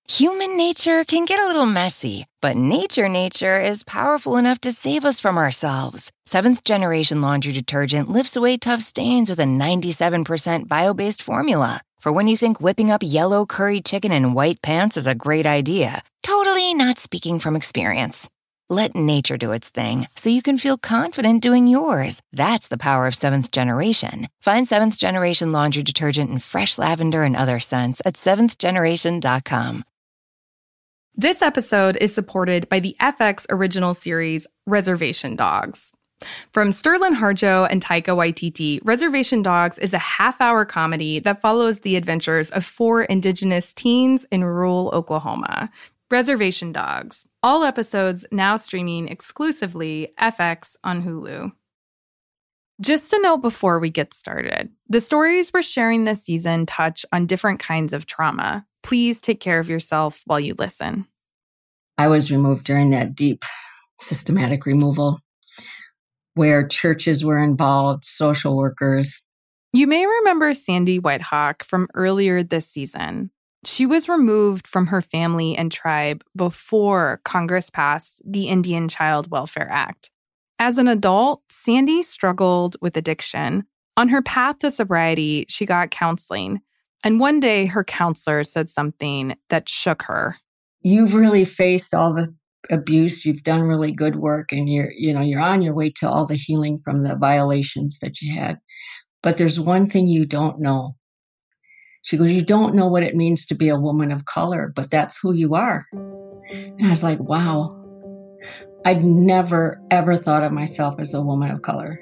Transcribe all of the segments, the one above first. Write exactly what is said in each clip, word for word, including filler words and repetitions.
Human nature can get a little messy, but nature nature is powerful enough to save us from ourselves. Seventh Generation Laundry Detergent lifts away tough stains with a ninety-seven percent bio-based formula. For when you think whipping up yellow curry chicken in white pants is a great idea. Totally not speaking from experience. Let nature do its thing so you can feel confident doing yours. That's the power of Seventh Generation. Find Seventh Generation Laundry Detergent in fresh lavender and other scents at seventh generation dot com. This episode is supported by the F X original series Reservation Dogs. From Sterling Harjo and Taika Waititi, Reservation Dogs is a half-hour comedy that follows the adventures of four Indigenous teens in rural Oklahoma. Reservation Dogs. All episodes now streaming exclusively F X on Hulu. Just a note before we get started, the stories we're sharing this season touch on different kinds of trauma. Please take care of yourself while you listen. I was removed during that deep systematic removal where churches were involved, social workers. You may remember Sandy Whitehawk from earlier this season. She was removed from her family and tribe before Congress passed the Indian Child Welfare Act. As an adult, Sandy struggled with addiction. On her path to sobriety, she got counseling. And one day, her counselor said something that shook her. You've really faced all the abuse. You've done really good work, and you're, you know, you're on your way to all the healing from the violations that you had. But there's one thing you don't know. She goes, you don't know what it means to be a woman of color, but that's who you are. And I was like, wow. I'd never, ever thought of myself as a woman of color.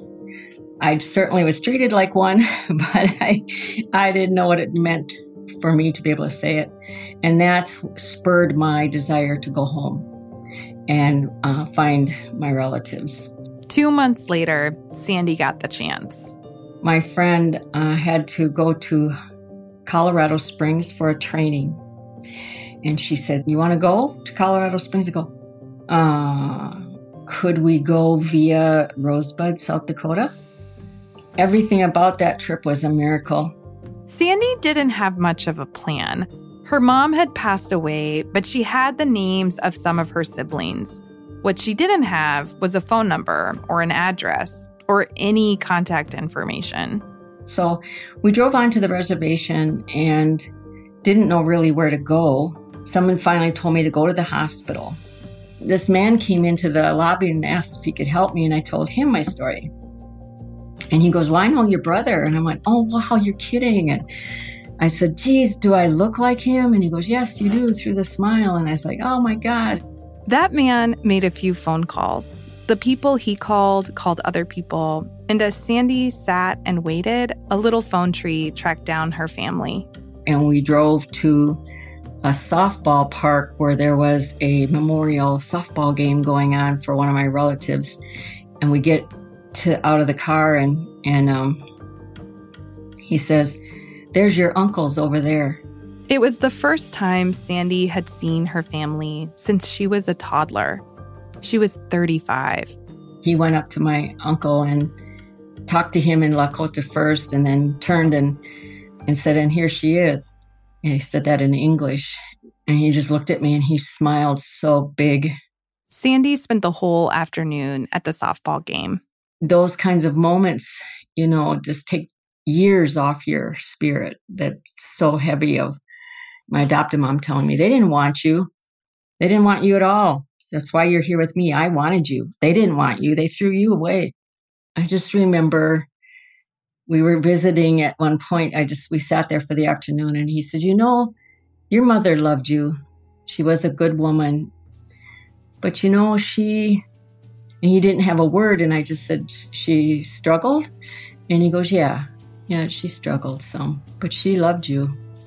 I certainly was treated like one, but I, I didn't know what it meant for me to be able to say it. And that's spurred my desire to go home and uh, find my relatives. Two months later, Sandy got the chance. My friend uh, had to go to Colorado Springs for a training. And she said, you want to go to Colorado Springs? I go, uh, could we go via Rosebud, South Dakota? Everything about that trip was a miracle. Sandy didn't have much of a plan. Her mom had passed away, but she had the names of some of her siblings. What she didn't have was a phone number or an address or any contact information. So we drove onto the reservation and didn't know really where to go. Someone finally told me to go to the hospital. This man came into the lobby and asked if he could help me, and I told him my story. And he goes, well, I know your brother. And I went, oh, wow, you're kidding. And I said, geez, do I look like him? And he goes, yes, you do, through the smile. And I was like, oh, my God. That man made a few phone calls. The people he called called other people. And as Sandy sat and waited, a little phone tree tracked down her family. And we drove to a softball park where there was a memorial softball game going on for one of my relatives. And we get to out of the car and, and um, he says, there's your uncles over there. It was the first time Sandy had seen her family since she was a toddler. She was thirty-five. He went up to my uncle and talked to him in Lakota first, and then turned and, and said, and here she is. And he said that in English. And he just looked at me and he smiled so big. Sandy spent the whole afternoon at the softball game. Those kinds of moments, you know, just take years off your spirit. That's so heavy of my adoptive mom telling me, they didn't want you. They didn't want you at all. That's why you're here with me. I wanted you. They didn't want you. They threw you away. I just remember we were visiting at one point. I just, we sat there for the afternoon and he said, you know, your mother loved you. She was a good woman. But, you know, she... And he didn't have a word, and I just said, she struggled? And he goes, yeah, yeah, she struggled some, but she loved you.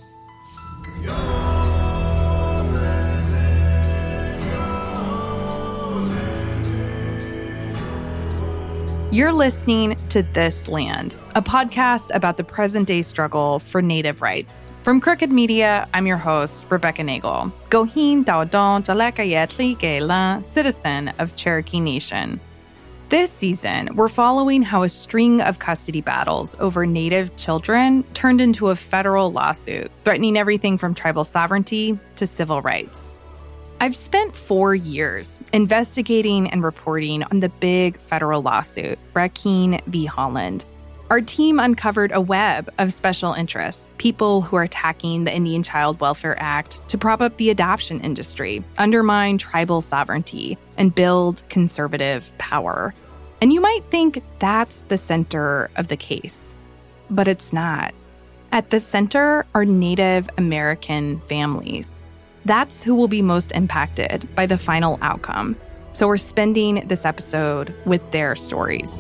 You're listening to This Land, a podcast about the present-day struggle for Native rights. From Crooked Media, I'm your host, Rebecca Nagel, Gohin Daudon Dalekayetli Gayla, citizen of Cherokee Nation. This season, we're following how a string of custody battles over Native children turned into a federal lawsuit, threatening everything from tribal sovereignty to civil rights. I've spent four years investigating and reporting on the big federal lawsuit, Brackeen v. Holland. Our team uncovered a web of special interests, people who are attacking the Indian Child Welfare Act to prop up the adoption industry, undermine tribal sovereignty, and build conservative power. And you might think that's the center of the case, but it's not. At the center are Native American families. That's who will be most impacted by the final outcome. So we're spending this episode with their stories.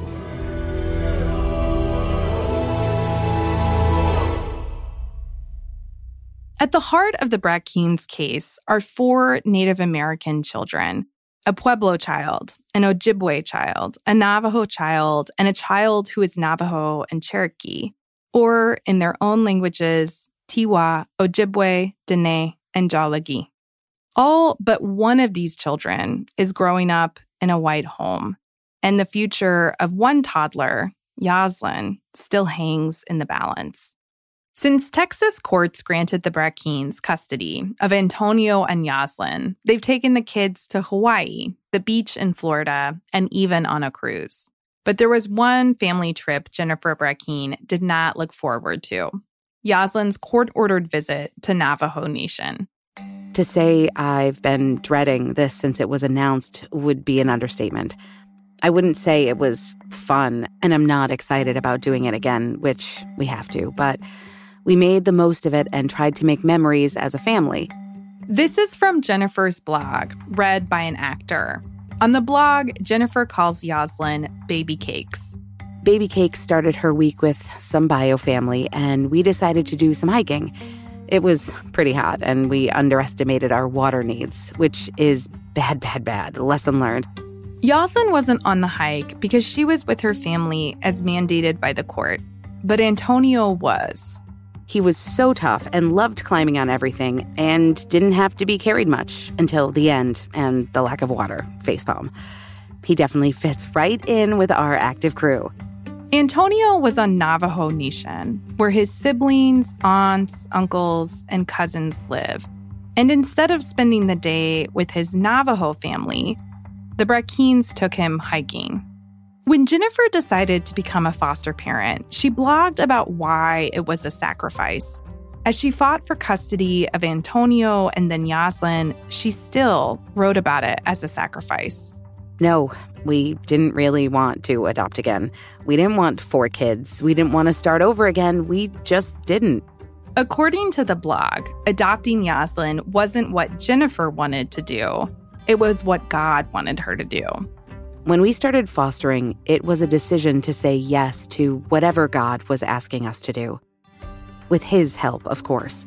At the heart of the Brackeens case are four Native American children, a Pueblo child, an Ojibwe child, a Navajo child, and a child who is Navajo and Cherokee, or in their own languages, Tiwa, Ojibwe, Dene, and Jalagi. All but one of these children is growing up in a white home, and the future of one toddler, Yaslin, still hangs in the balance. Since Texas courts granted the Brackeens custody of Antonio and Yaslin, they've taken the kids to Hawaii, the beach in Florida, and even on a cruise. But there was one family trip Jennifer Brackeen did not look forward to: Yaslin's court-ordered visit to Navajo Nation. To say I've been dreading this since it was announced would be an understatement. I wouldn't say it was fun, and I'm not excited about doing it again, which we have to, but we made the most of it and tried to make memories as a family. This is from Jennifer's blog, read by an actor. On the blog, Jennifer calls Yaslin Baby Cakes. Baby Cakes started her week with some bio family, and we decided to do some hiking. It was pretty hot, and we underestimated our water needs, which is bad, bad, bad. Lesson learned. Yaslin wasn't on the hike because she was with her family as mandated by the court, but Antonio was. He was so tough and loved climbing on everything and didn't have to be carried much until the end and the lack of water, facepalm. He definitely fits right in with our active crew. Antonio was on Navajo Nation, where his siblings, aunts, uncles, and cousins live. And instead of spending the day with his Navajo family, the Brackeens took him hiking. When Jennifer decided to become a foster parent, she blogged about why it was a sacrifice. As she fought for custody of Antonio and then Yaslin, she still wrote about it as a sacrifice. No, we didn't really want to adopt again. We didn't want four kids. We didn't want to start over again. We just didn't. According to the blog, adopting Yaslin wasn't what Jennifer wanted to do. It was what God wanted her to do. When we started fostering, it was a decision to say yes to whatever God was asking us to do. With His help, of course.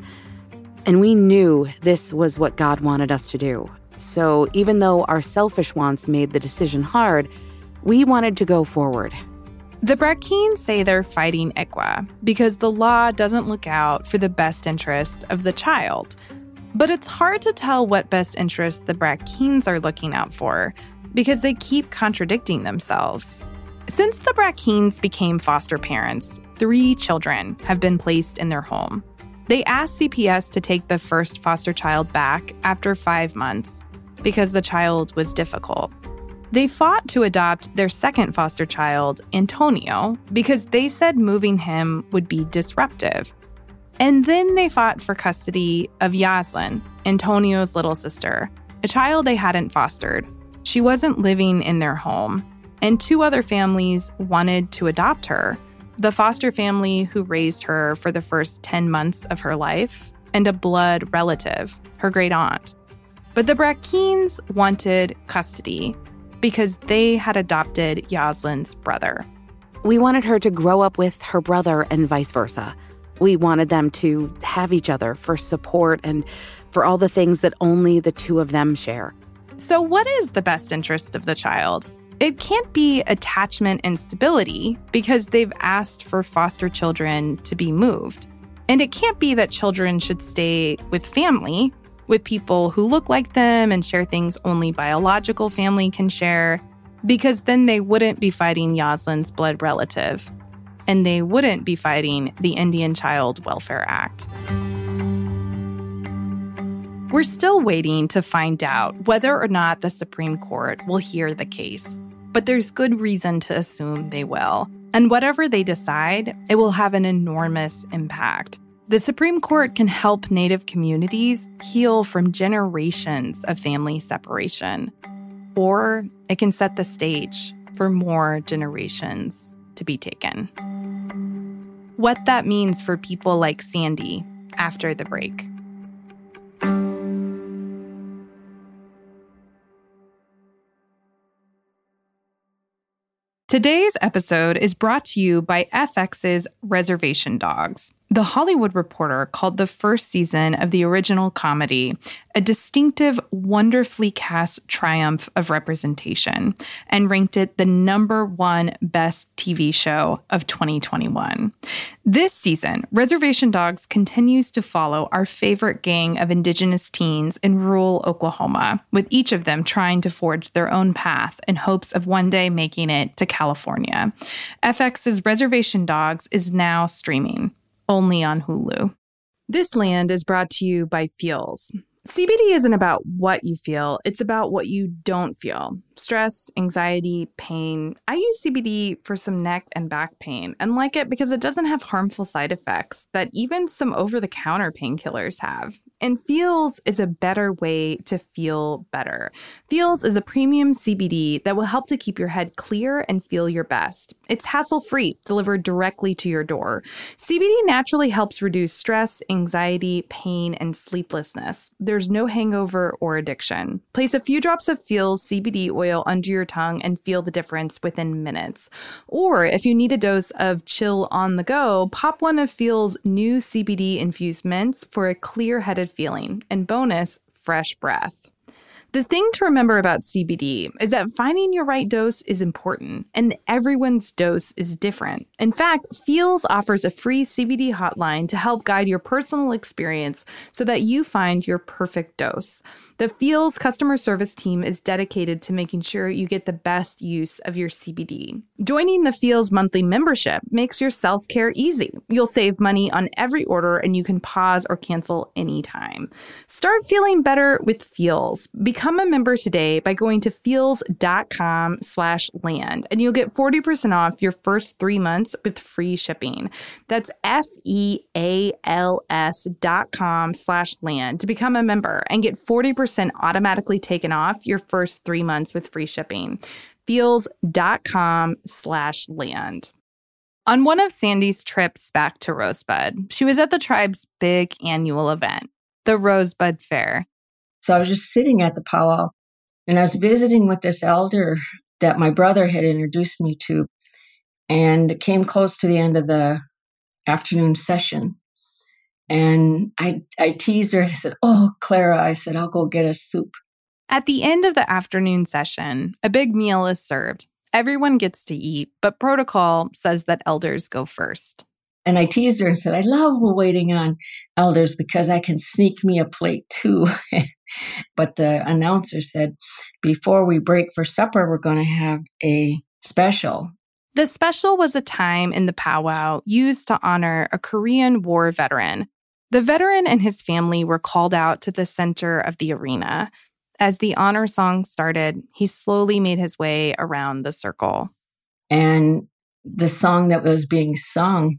And we knew this was what God wanted us to do. So even though our selfish wants made the decision hard, we wanted to go forward. The Brackeens say they're fighting I C W A because the law doesn't look out for the best interest of the child. But it's hard to tell what best interest the Brackeens are looking out for, because they keep contradicting themselves. Since the Brackeens became foster parents, three children have been placed in their home. They asked C P S to take the first foster child back after five months because the child was difficult. They fought to adopt their second foster child, Antonio, because they said moving him would be disruptive. And then they fought for custody of Yaslin, Antonio's little sister, a child they hadn't fostered. She wasn't living in their home, and two other families wanted to adopt her: the foster family who raised her for the first ten months of her life, and a blood relative, her great aunt. But the Brackeens wanted custody because they had adopted Yaslin's brother. We wanted her to grow up with her brother and vice versa. We wanted them to have each other for support and for all the things that only the two of them share. So what is the best interest of the child? It can't be attachment and stability because they've asked for foster children to be moved. And it can't be that children should stay with family, with people who look like them and share things only biological family can share. Because then they wouldn't be fighting Yaslin's blood relative, and they wouldn't be fighting the Indian Child Welfare Act. We're still waiting to find out whether or not the Supreme Court will hear the case, but there's good reason to assume they will. And whatever they decide, it will have an enormous impact. The Supreme Court can help Native communities heal from generations of family separation, or it can set the stage for more generations to be taken. What that means for people like Sandy after the break. Today's episode is brought to you by F X's Reservation Dogs. The Hollywood Reporter called the first season of the original comedy a distinctive, wonderfully cast triumph of representation and ranked it the number one best T V show of twenty twenty-one. This season, Reservation Dogs continues to follow our favorite gang of Indigenous teens in rural Oklahoma, with each of them trying to forge their own path in hopes of one day making it to California. F X's Reservation Dogs is now streaming, only on Hulu. This Land is brought to you by Feals. C B D isn't about what you feel, it's about what you don't feel. Stress, anxiety, pain. I use C B D for some neck and back pain and like it because it doesn't have harmful side effects that even some over-the-counter painkillers have. And Feals is a better way to feel better. Feals is a premium C B D that will help to keep your head clear and feel your best. It's hassle-free, delivered directly to your door. C B D naturally helps reduce stress, anxiety, pain, and sleeplessness. There's no hangover or addiction. Place a few drops of Feals C B D oil under your tongue and feel the difference within minutes. Or if you need a dose of chill on the go, pop one of Feals' new C B D-infused mints for a clear-headed feeling, and bonus, fresh breath. The thing to remember about C B D is that finding your right dose is important, and everyone's dose is different. In fact, Feals offers a free C B D hotline to help guide your personal experience so that you find your perfect dose. The Feals customer service team is dedicated to making sure you get the best use of your C B D. Joining the Feals monthly membership makes your self-care easy. You'll save money on every order, and you can pause or cancel anytime. Start feeling better with Feals. Become a member today by going to feals.com slash land, and you'll get forty percent off your first three months with free shipping. That's F-E-A-L-S dot com slash land to become a member and get forty percent automatically taken off your first three months with free shipping. Feals.com slash land. On one of Sandy's trips back to Rosebud, she was at the tribe's big annual event, the Rosebud Fair. So I was just sitting at the powwow, and I was visiting with this elder that my brother had introduced me to, and it came close to the end of the afternoon session. And I, I teased her. I said, "Oh, Clara," I said, "I'll go get us soup." At the end of the afternoon session, a big meal is served. Everyone gets to eat, but protocol says that elders go first. And I teased her and said, "I love waiting on elders because I can sneak me a plate too." But the announcer said, "Before we break for supper, we're going to have a special." The special was a time in the powwow used to honor a Korean War veteran. The veteran and his family were called out to the center of the arena. As the honor song started, he slowly made his way around the circle. And the song that was being sung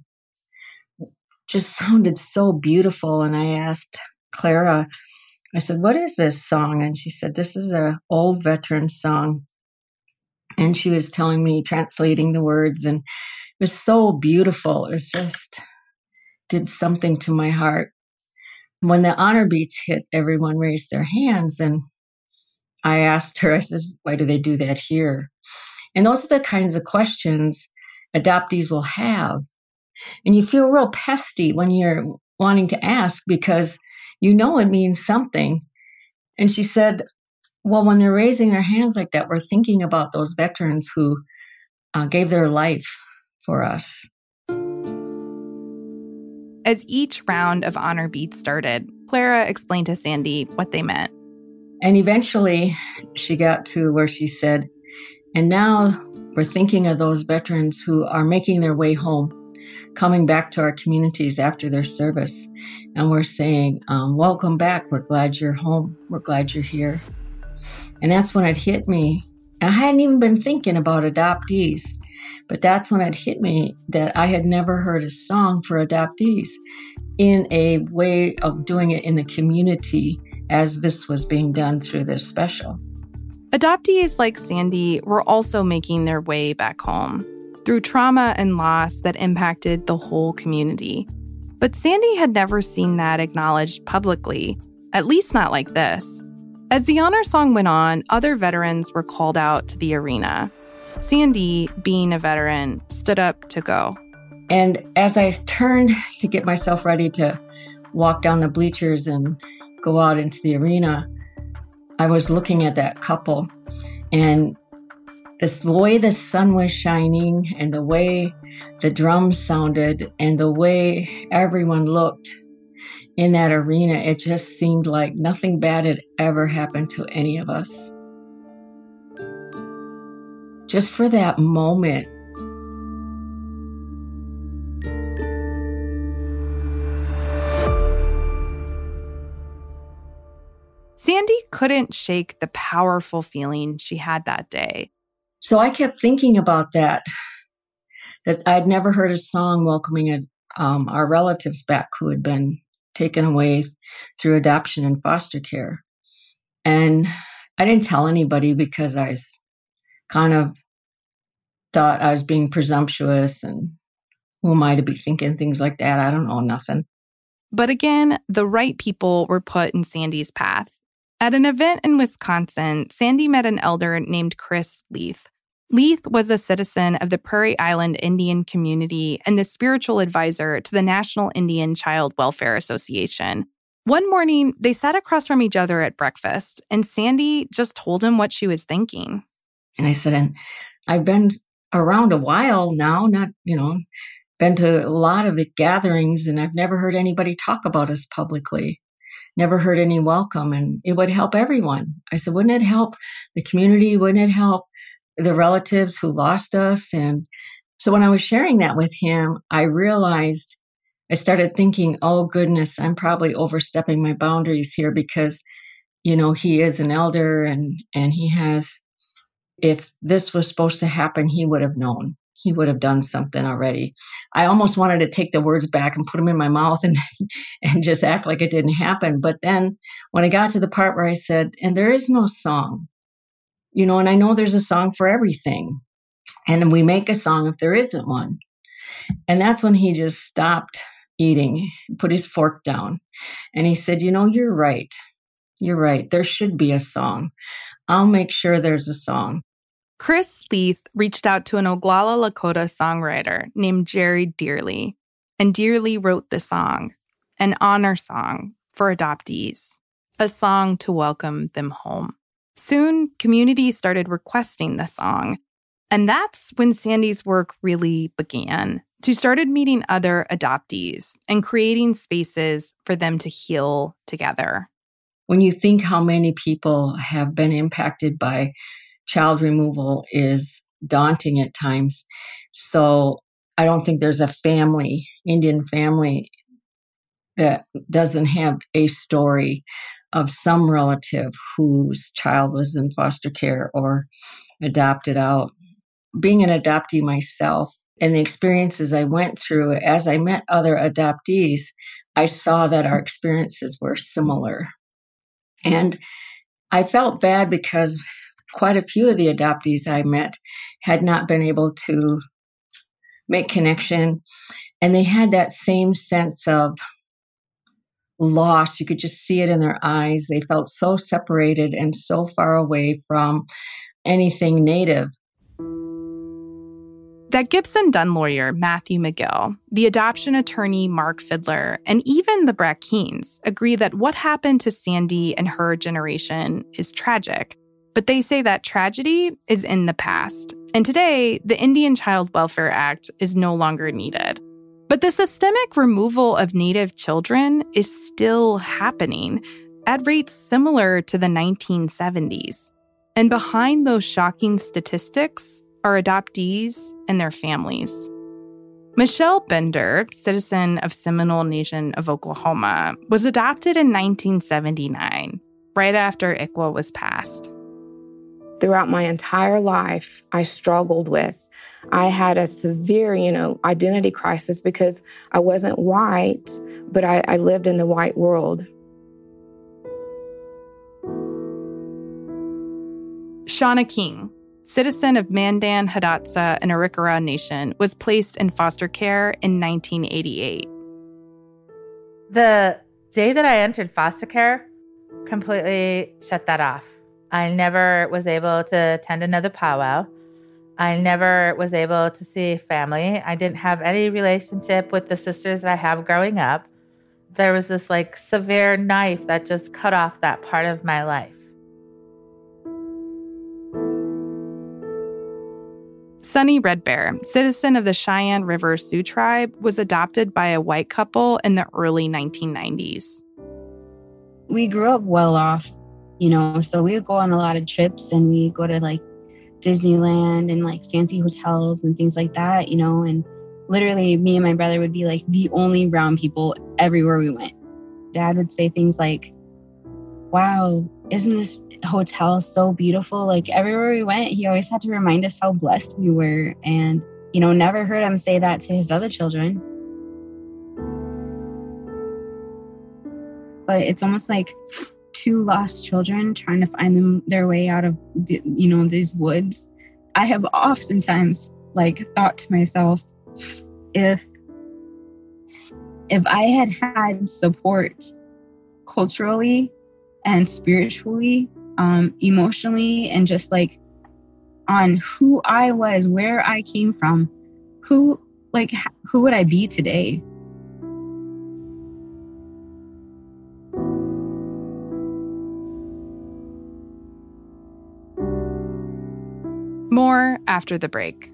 just sounded so beautiful. And I asked Clara, I said, "What is this song?" And she said, "This is an old veteran song." And she was telling me, translating the words, and it was so beautiful. It was just did something to my heart. When the honor beats hit, everyone raised their hands, and I asked her, I said, "Why do they do that here?" And those are the kinds of questions adoptees will have. And you feel real pesty when you're wanting to ask because you know it means something. And she said, "Well, when they're raising their hands like that, we're thinking about those veterans who uh, gave their life for us." As each round of honor beats started, Clara explained to Sandy what they meant. And eventually she got to where she said, And now we're thinking of those veterans who are making their way home, coming back to our communities after their service. And we're saying, um, welcome back. We're glad you're home. We're glad you're here. And that's when it hit me. I hadn't even been thinking about adoptees, but that's when it hit me that I had never heard a song for adoptees in a way of doing it in the community as this was being done through this special. Adoptees like Sandy were also making their way back home through trauma and loss that impacted the whole community. But Sandy had never seen that acknowledged publicly, at least not like this. As the honor song went on, other veterans were called out to the arena. Sandy, being a veteran, stood up to go. And as I turned to get myself ready to walk down the bleachers and go out into the arena, I was looking at that couple, and this, the way the sun was shining and the way the drums sounded and the way everyone looked in that arena, it just seemed like nothing bad had ever happened to any of us. Just for that moment. Sandy couldn't shake the powerful feeling she had that day. So I kept thinking about that, that I'd never heard a song welcoming a, um, our relatives back who had been taken away through adoption and foster care. And I didn't tell anybody because I was kind of thought I was being presumptuous, and who am I to be thinking things like that? I don't know nothing. But again, the right people were put in Sandy's path. At an event in Wisconsin, Sandy met an elder named Chris Leith. Leith was a citizen of the Prairie Island Indian community and the spiritual advisor to the National Indian Child Welfare Association. One morning, they sat across from each other at breakfast, and Sandy just told him what she was thinking. And I said, and I've been around a while now, not, you know, been to a lot of the gatherings, and I've never heard anybody talk about us publicly. Never heard any welcome, and it would help everyone. I said, wouldn't it help the community? Wouldn't it help the relatives who lost us? And so when I was sharing that with him, I realized, I started thinking, oh goodness, I'm probably overstepping my boundaries here because, you know, he is an elder and, and he has, if this was supposed to happen, he would have known. He would have done something already. I almost wanted to take the words back and put them in my mouth and and just act like it didn't happen. But then when I got to the part where I said, and there is no song, you know, and I know there's a song for everything. And we make a song if there isn't one. And that's when he just stopped eating, put his fork down. And he said, you know, you're right. You're right. There should be a song. I'll make sure there's a song. Chris Leith reached out to an Oglala Lakota songwriter named Jerry Dearly, and Dearly wrote the song, an honor song for adoptees, a song to welcome them home. Soon, communities started requesting the song, and that's when Sandy's work really began. She started meeting other adoptees and creating spaces for them to heal together. When you think how many people have been impacted by child removal is daunting at times. So I don't think there's a family, Indian family, that doesn't have a story of some relative whose child was in foster care or adopted out. Being an adoptee myself and the experiences I went through as I met other adoptees, I saw that our experiences were similar. And I felt bad because quite a few of the adoptees I met had not been able to make connection, and they had that same sense of loss. You could just see it in their eyes. They felt so separated and so far away from anything Native. That Gibson Dunn lawyer, Matthew McGill, the adoption attorney, Mark Fidler, and even the Brackeens agree that what happened to Sandy and her generation is tragic. But they say that tragedy is in the past. And today, the Indian Child Welfare Act is no longer needed. But the systemic removal of Native children is still happening at rates similar to the nineteen seventies. And behind those shocking statistics are adoptees and their families. Michelle Bender, citizen of Seminole Nation of Oklahoma, was adopted in nineteen seventy-nine, right after I C W A was passed. Throughout my entire life, I struggled with. I had a severe, you know, identity crisis because I wasn't white, but I, I lived in the white world. Shauna King, citizen of Mandan, Hidatsa, and Arikara Nation, was placed in foster care in nineteen eighty-eight. The day that I entered foster care completely shut that off. I never was able to attend another powwow. I never was able to see family. I didn't have any relationship with the sisters that I have growing up. There was this like severe knife that just cut off that part of my life. Sunny Red Bear, citizen of the Cheyenne River Sioux tribe, was adopted by a white couple in the early nineteen nineties. We grew up well off, you know, so we would go on a lot of trips and we go to like Disneyland and like fancy hotels and things like that, you know, and literally me and my brother would be like the only brown people everywhere we went. Dad would say things like, wow, isn't this hotel so beautiful? Like everywhere we went, he always had to remind us how blessed we were, and, you know, never heard him say that to his other children. But it's almost like two lost children trying to find them their way out of, the, you know, these woods. I have oftentimes like thought to myself, if if I had had support culturally and spiritually, um, emotionally, and just like on who I was, where I came from, who like who would I be today? More after the break.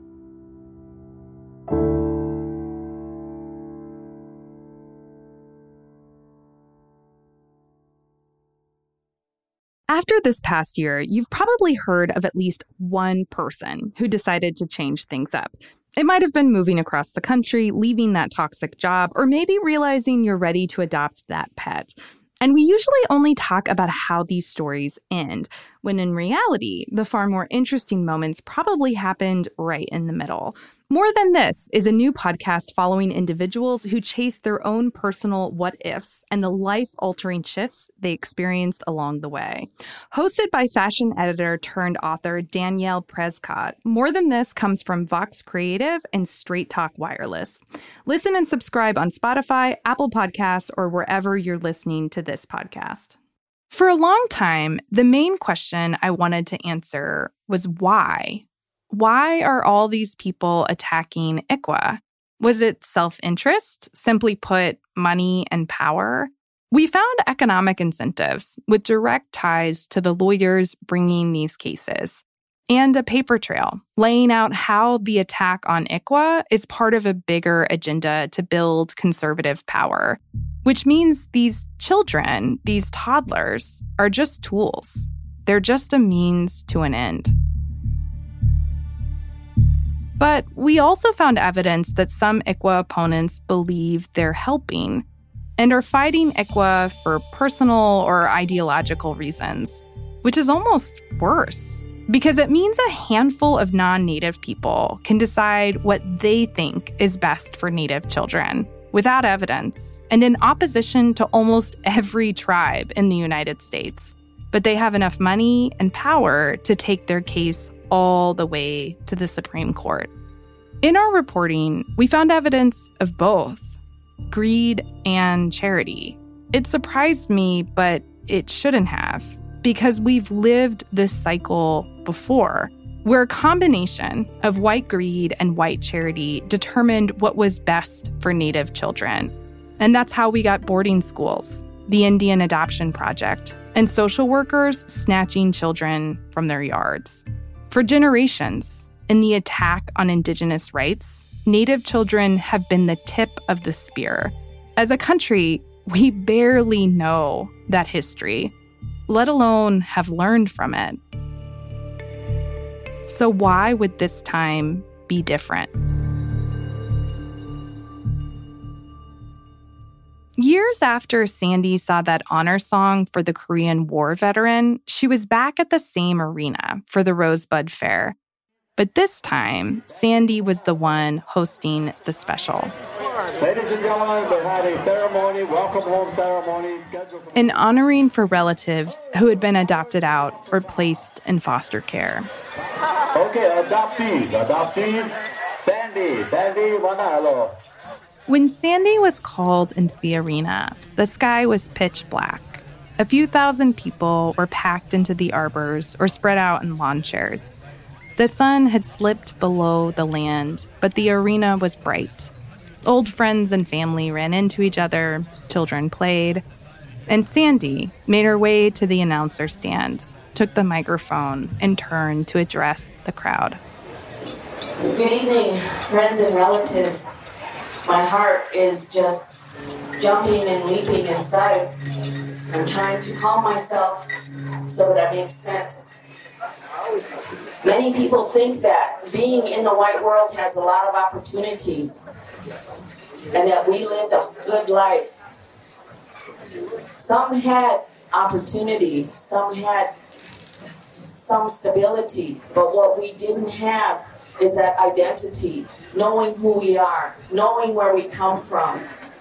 After this past year, you've probably heard of at least one person who decided to change things up. It might have been moving across the country, leaving that toxic job, or maybe realizing you're ready to adopt that pet. And we usually only talk about how these stories end, when in reality, the far more interesting moments probably happened right in the middle. More Than This is a new podcast following individuals who chase their own personal what-ifs and the life-altering shifts they experienced along the way. Hosted by fashion editor turned author Danielle Prescott, More Than This comes from Vox Creative and Straight Talk Wireless. Listen and subscribe on Spotify, Apple Podcasts, or wherever you're listening to this podcast. For a long time, the main question I wanted to answer was why? Why are all these people attacking I C W A? Was it self-interest? Simply put, money and power? We found economic incentives with direct ties to the lawyers bringing these cases, and a paper trail laying out how the attack on I C W A is part of a bigger agenda to build conservative power, which means these children, these toddlers, are just tools. They're just a means to an end. But we also found evidence that some I C W A opponents believe they're helping and are fighting I C W A for personal or ideological reasons, which is almost worse because it means a handful of non-Native people can decide what they think is best for Native children without evidence and in opposition to almost every tribe in the United States. But they have enough money and power to take their case all the way to the Supreme Court. In our reporting, we found evidence of both greed and charity. It surprised me, but it shouldn't have, because we've lived this cycle before, where a combination of white greed and white charity determined what was best for Native children. And that's how we got boarding schools, the Indian Adoption Project, and social workers snatching children from their yards. For generations, in the attack on Indigenous rights, Native children have been the tip of the spear. As a country, we barely know that history, let alone have learned from it. So why would this time be different? Years after Sandy saw that honor song for the Korean War veteran, she was back at the same arena for the Rosebud Fair. But this time, Sandy was the one hosting the special. Ladies and gentlemen, we had a ceremony, welcome home ceremony. An honoring for relatives who had been adopted out or placed in foster care. Okay, adoptees, adoptees. Sandy, Sandy, Manalo. When Sandy was called into the arena, the sky was pitch black. A few thousand people were packed into the arbors or spread out in lawn chairs. The sun had slipped below the land, but the arena was bright. Old friends and family ran into each other, children played, and Sandy made her way to the announcer stand, took the microphone, and turned to address the crowd. Good evening, friends and relatives. My heart is just jumping and leaping inside. I'm trying to calm myself so that I make sense. Many people think that being in the white world has a lot of opportunities and that we lived a good life. Some had opportunity, some had some stability, but what we didn't have is that identity, knowing who we are, knowing where we come from.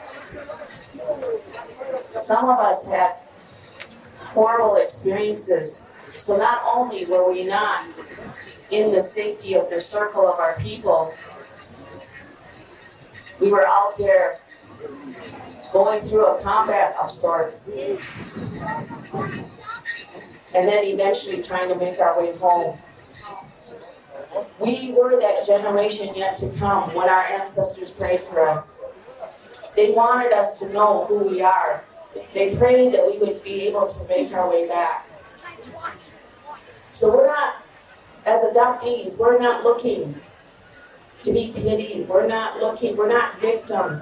Some of us had horrible experiences, so not only were we not in the safety of the circle of our people, we were out there going through a combat of sorts, and then eventually trying to make our way home. We were that generation yet to come when our ancestors prayed for us. They wanted us to know who we are. They prayed that we would be able to make our way back. So we're not, as adoptees, we're not looking to be pitied. We're not looking, we're not victims.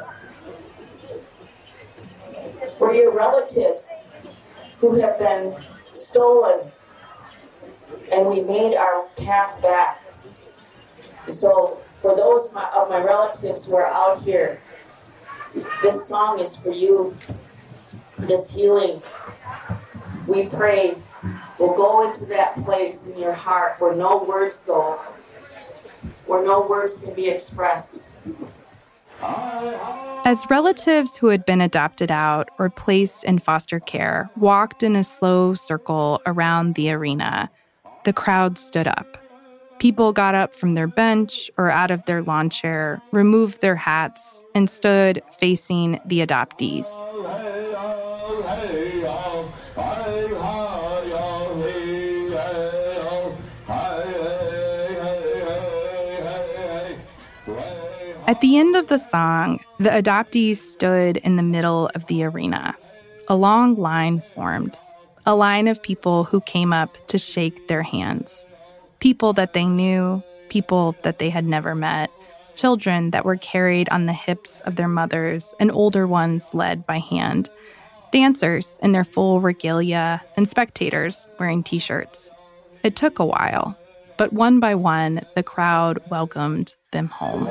We're your relatives who have been stolen, and we made our path back. So for those of my, of my relatives who are out here, this song is for you. This healing, we pray, will go into that place in your heart where no words go, where no words can be expressed. As relatives who had been adopted out or placed in foster care walked in a slow circle around the arena, the crowd stood up. People got up from their bench or out of their lawn chair, removed their hats, and stood facing the adoptees. At the end of the song, the adoptees stood in the middle of the arena. A long line formed, a line of people who came up to shake their hands. People that they knew, people that they had never met, children that were carried on the hips of their mothers, and older ones led by hand, dancers in their full regalia, and spectators wearing t-shirts. It took a while, but one by one, the crowd welcomed them home.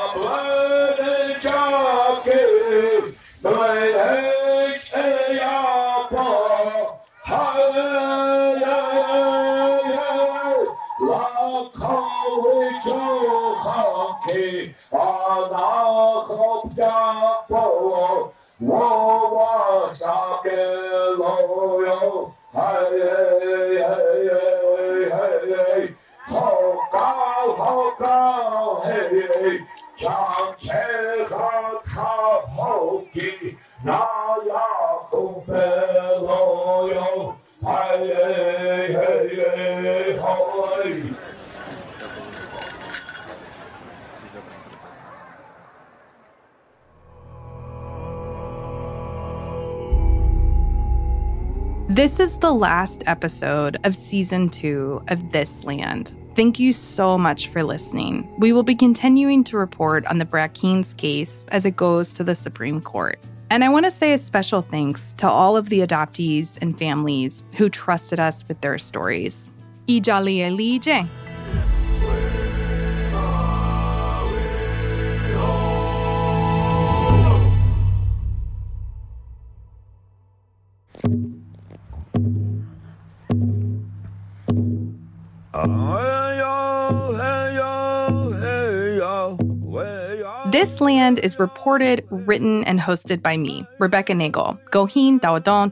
This is the last episode of season two of This Land. Thank you so much for listening. We will be continuing to report on the Brackeen's case as it goes to the Supreme Court. And I want to say a special thanks to all of the adoptees and families who trusted us with their stories. Ijali Elije. This Land is reported, written, and hosted by me, Rebecca Nagel, Gohin Daudon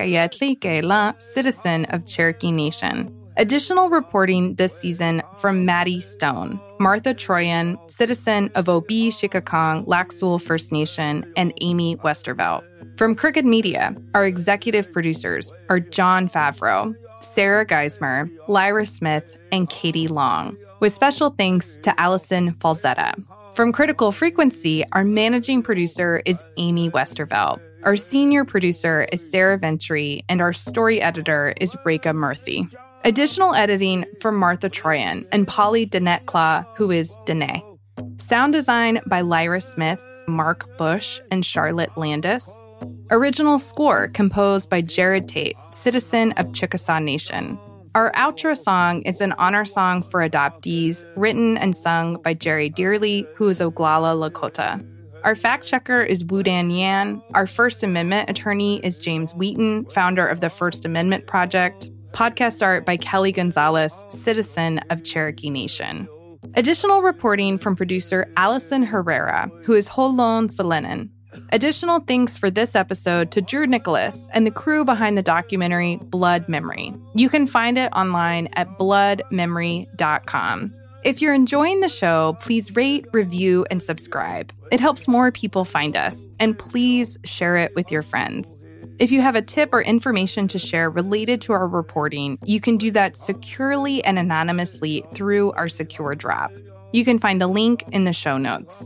Chalek La, citizen of Cherokee Nation. Additional reporting this season from Maddie Stone, Martha Troyan, citizen of Obi Shikakong Laxul First Nation, and Amy Westervelt. From Crooked Media, our executive producers are John Favreau, Sarah Geismer, Lyra Smith, and Katie Long, with special thanks to Allison Falzetta. From Critical Frequency, our managing producer is Amy Westervelt. Our senior producer is Sarah Ventry, and our story editor is Reka Murthy. Additional editing from Martha Troyan and Polly Danette-Claw, who is Danae. Sound design by Lyra Smith, Mark Bush, and Charlotte Landis. Original score composed by Jared Tate, citizen of Chickasaw Nation. Our outro song is an honor song for adoptees, written and sung by Jerry Dearly, who is Oglala Lakota. Our fact checker is Wudan Yan. Our First Amendment attorney is James Wheaton, founder of the First Amendment Project. Podcast art by Kelly Gonzalez, citizen of Cherokee Nation. Additional reporting from producer Allison Herrera, who is Holon Selenin. Additional thanks for this episode to Drew Nicholas and the crew behind the documentary Blood Memory. You can find it online at blood memory dot com. If you're enjoying the show, please rate, review, and subscribe. It helps more people find us, and please share it with your friends. If you have a tip or information to share related to our reporting, you can do that securely and anonymously through our secure drop. You can find a link in the show notes.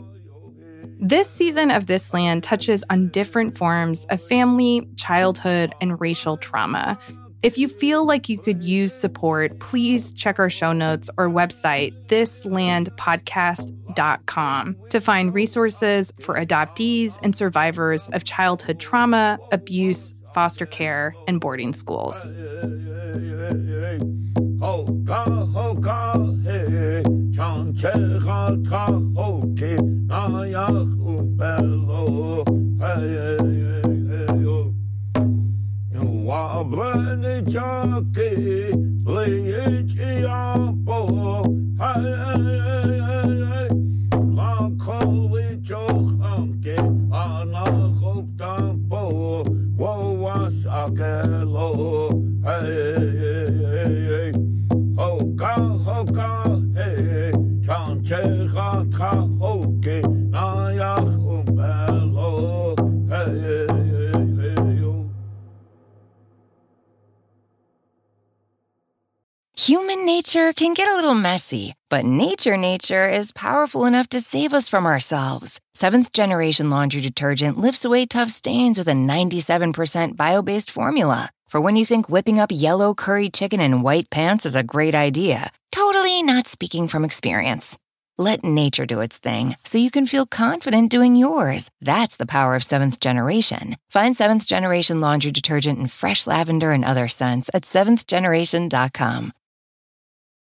This season of This Land touches on different forms of family, childhood, and racial trauma. If you feel like you could use support, please check our show notes or website, this land podcast dot com, to find resources for adoptees and survivors of childhood trauma, abuse, foster care, and boarding schools. Human nature can get a little messy, but nature nature is powerful enough to save us from ourselves. Seventh Generation Laundry Detergent lifts away tough stains with a ninety-seven percent bio-based formula. For when you think whipping up yellow curry chicken in white pants is a great idea. Totally not speaking from experience. Let nature do its thing so you can feel confident doing yours. That's the power of Seventh Generation. Find Seventh Generation Laundry Detergent in fresh lavender and other scents at seventh generation dot com.